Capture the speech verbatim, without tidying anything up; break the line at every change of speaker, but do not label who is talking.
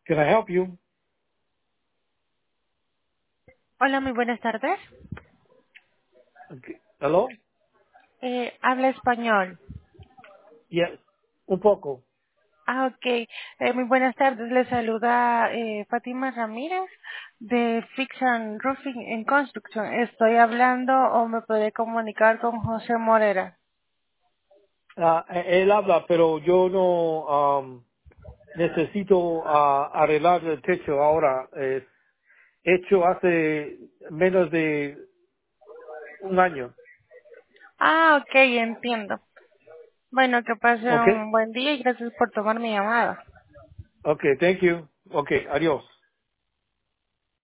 Can I help you?
Hola, muy buenas tardes.
Okay. Hello?
Eh, habla español.
Yes. Un poco.
Ah, ok. Eh, muy buenas tardes. Le saluda eh, Fátima Ramírez de Fiction Roofing en Construction. Estoy hablando o me podré comunicar con José Morera.
Ah, eh, él habla, pero yo no um, necesito ah, arreglar el techo ahora. Es hecho hace menos de un año.
Ah, ok, entiendo. Bueno, que pase
Okay?
un buen día y gracias por tomar mi llamada.
Okay, thank you. Okay, adiós.